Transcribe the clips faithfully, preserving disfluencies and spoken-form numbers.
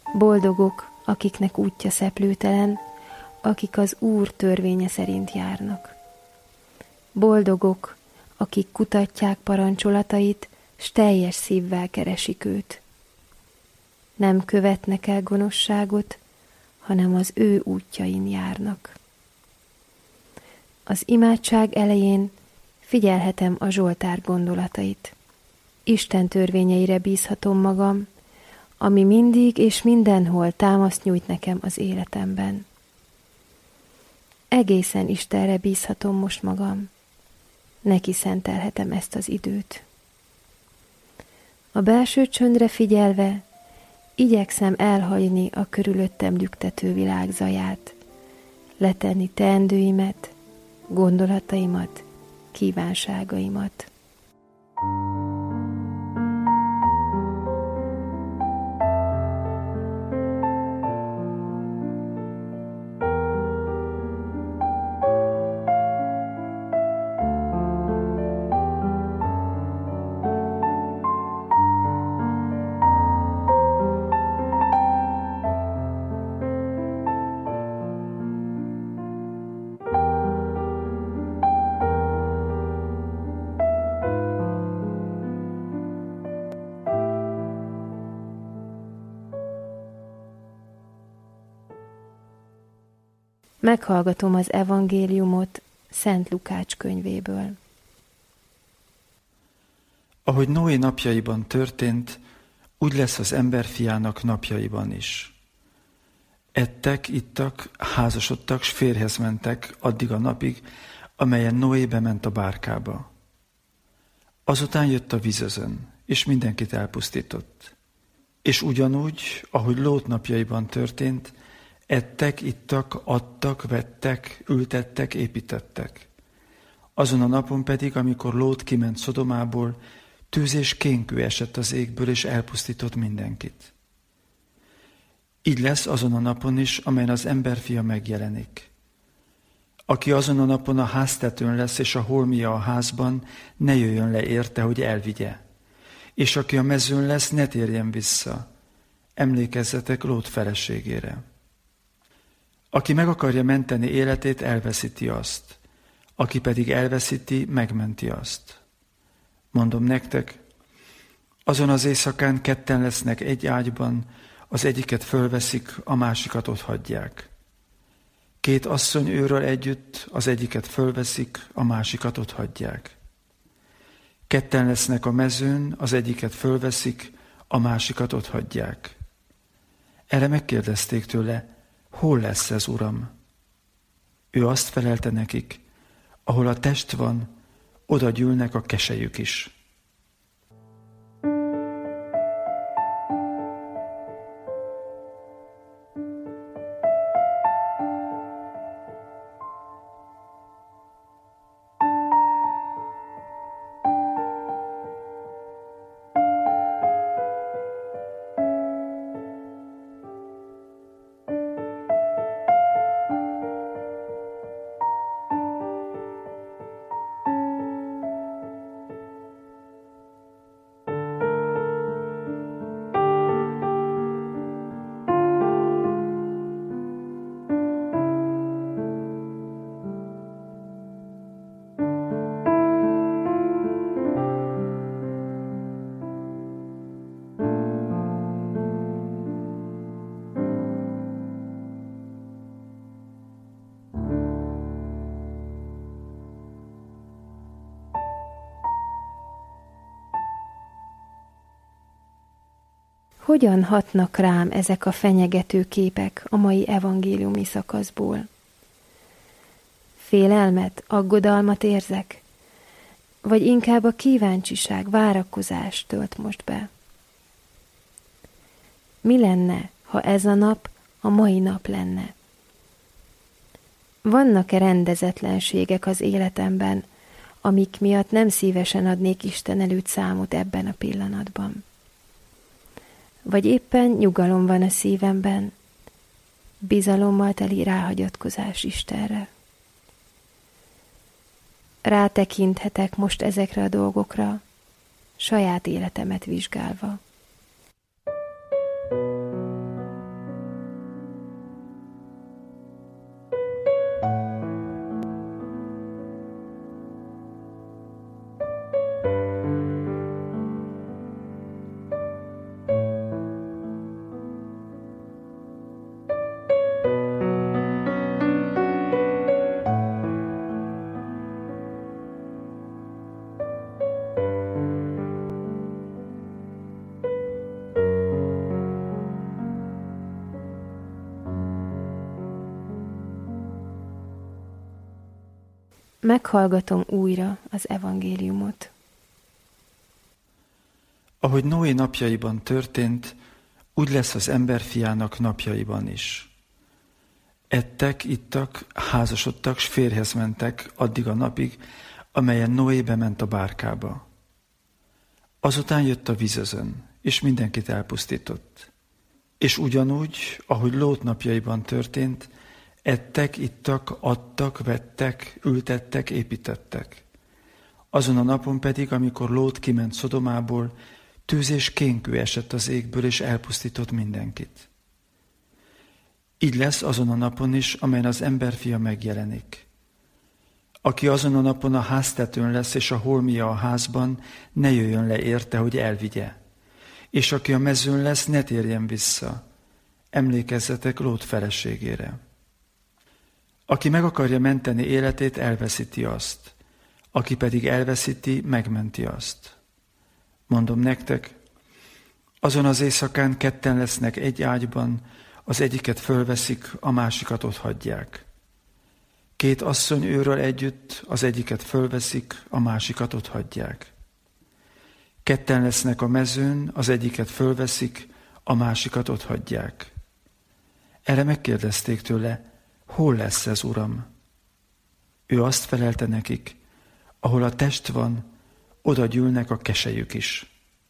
Boldogok, akiknek útja szeplőtelen, akik az Úr törvénye szerint járnak. Boldogok, akik kutatják parancsolatait, s teljes szívvel keresik őt. Nem követnek el gonoszságot, hanem az ő útjain járnak. Az imádság elején figyelhetem a Zsoltár gondolatait. Isten törvényeire bízhatom magam, ami mindig és mindenhol támaszt nyújt nekem az életemben. Egészen Istenre bízhatom most magam. Neki szentelhetem ezt az időt. A belső csöndre figyelve igyekszem elhagyni a körülöttem lüktető világ zaját, letenni teendőimet, gondolataimat, kívánságaimat. Meghallgatom az evangéliumot Szent Lukács könyvéből. Ahogy Noé napjaiban történt, úgy lesz az emberfiának napjaiban is. Ettek, ittak, házasodtak, s férjhez mentek addig a napig, amelyen Noé bement a bárkába. Azután jött a vízözön, és mindenkit elpusztított. És ugyanúgy, ahogy Lót napjaiban történt, ettek, ittak, adtak, vettek, ültettek, építettek. Azon a napon pedig, amikor Lót kiment Szodomából, tűz és kénkő esett az égből, és elpusztított mindenkit. Így lesz azon a napon is, amelyen az emberfia megjelenik. Aki azon a napon a háztetőn lesz, és a holmia a házban, ne jöjjön le érte, hogy elvigye. És aki a mezőn lesz, ne térjen vissza. Emlékezzetek Lót feleségére. Aki meg akarja menteni életét, elveszíti azt. Aki pedig elveszíti, megmenti azt. Mondom nektek, azon az éjszakán ketten lesznek egy ágyban, az egyiket fölveszik, a másikat otthagyják. Két asszony őről együtt, az egyiket fölveszik, a másikat otthagyják. Ketten lesznek a mezőn, az egyiket fölveszik, a másikat otthagyják. Erre megkérdezték tőle, hol lesz ez, Uram? Ő azt felelte nekik, ahol a test van, oda gyűlnek a keselyük is. Hogyan hatnak rám ezek a fenyegető képek a mai evangéliumi szakaszból? Félelmet, aggodalmat érzek? Vagy inkább a kíváncsiság, várakozás tölt most be? Mi lenne, ha ez a nap a mai nap lenne? Vannak-e rendezetlenségek az életemben, amik miatt nem szívesen adnék Isten előtt számot ebben a pillanatban? Vagy éppen nyugalom van a szívemben, bizalommal teli ráhagyatkozás Istenre. Rátekinthetek most ezekre a dolgokra, saját életemet vizsgálva. Meghallgatom újra az evangéliumot. Ahogy Noé napjaiban történt, úgy lesz az emberfiának napjaiban is. Ettek, ittak, házasodtak, s férjhez mentek addig a napig, amelyen Noé bement a bárkába. Azután jött a vízözön, és mindenkit elpusztított. És ugyanúgy, ahogy Lót napjaiban történt, ettek, ittak, adtak, vettek, ültettek, építettek. Azon a napon pedig, amikor Lót kiment Szodomából, tűz és kénkő esett az égből, és elpusztított mindenkit. Így lesz azon a napon is, amelyen az emberfia megjelenik. Aki azon a napon a háztetőn lesz, és a holmia a házban, ne jöjjön le érte, hogy elvigye. És aki a mezőn lesz, ne térjen vissza. Emlékezzetek Lót feleségére. Aki meg akarja menteni életét, elveszíti azt. Aki pedig elveszíti, megmenti azt. Mondom nektek, azon az éjszakán ketten lesznek egy ágyban, az egyiket fölveszik, a másikat otthagyják. Két asszony őről együtt, az egyiket fölveszik, a másikat otthagyják. Ketten lesznek a mezőn, az egyiket fölveszik, a másikat otthagyják. Erre megkérdezték tőle, hol lesz ez, Uram? Ő azt felelte nekik, ahol a test van, oda gyűlnek a keselyük is.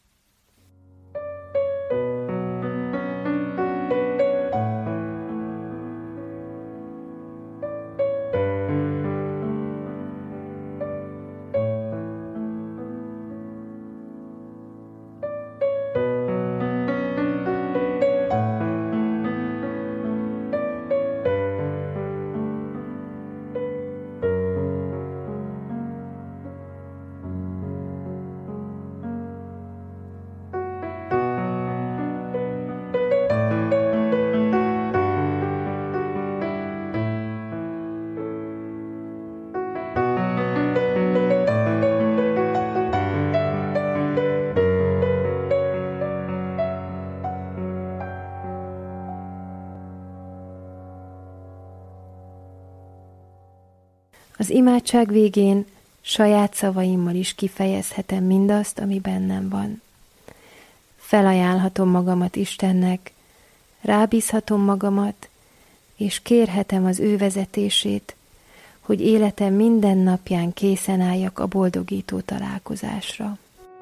Az imádság végén saját szavaimmal is kifejezhetem mindazt, ami bennem van. Felajánlhatom magamat Istennek, rábízhatom magamat, és kérhetem az ő vezetését, hogy életem minden napján készen álljak a boldogító találkozásra.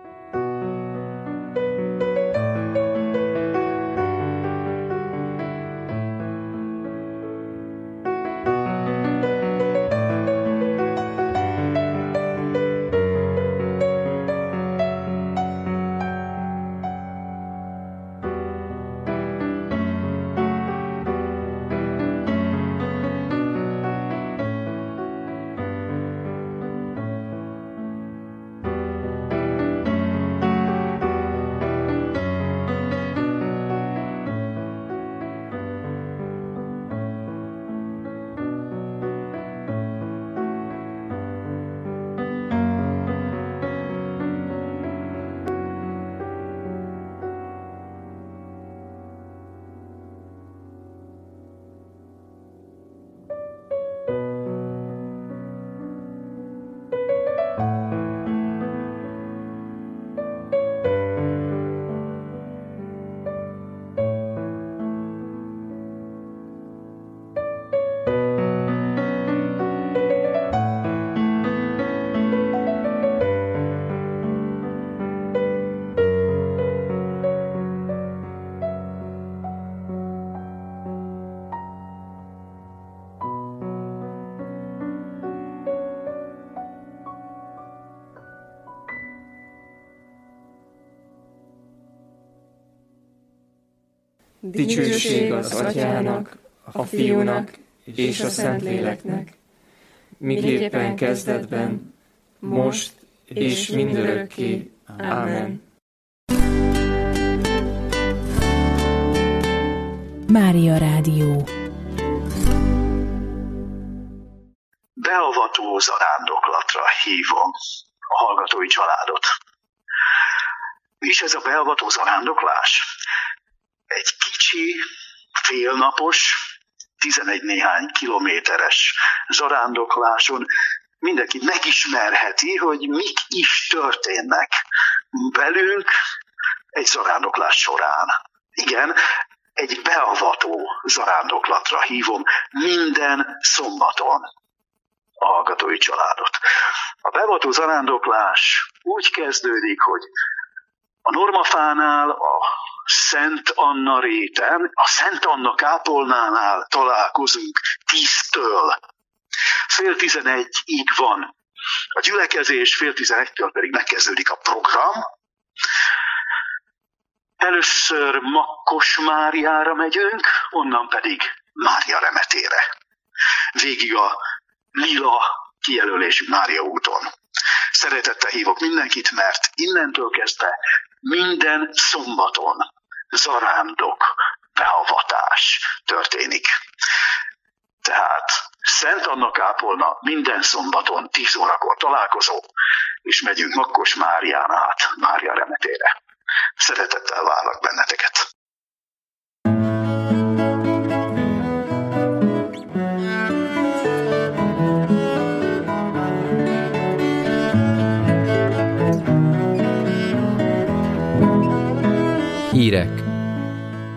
Dicsőség az Atyának, a Fiúnak és a Szentléleknek, miképpen kezdetben, most és mindörökké. Ámen. Mária Rádió. Beavató zarándoklatra hívom a hallgatói családot. Mi is ez a beavató zarándoklás? Egy kicsi, félnapos, tizenegy néhány kilométeres zarándokláson mindenki megismerheti, hogy mik is történnek velünk egy zarándoklás során. Igen, egy beavató zarándoklatra hívom minden szombaton a hallgatói családot. A beavató zarándoklás úgy kezdődik, hogy a Normafánál, a Szent Anna réten, a Szent Anna kápolnánál találkozunk tíztől. Fél tizenegyig van a gyülekezés, fél tizenegytől pedig megkezdődik a program. Először Makkos Máriára megyünk, onnan pedig Mária Remetére. Végig a lila kijelölésű Mária úton. Szeretettel hívok mindenkit, mert innentől kezdve minden szombaton zarándok, beavatás történik. Tehát Szent Anna kápolna minden szombaton tíz órakor találkozó, és megyünk Makkos Márián át Mária Remetére. Szeretettel várlak benneteket! Hírek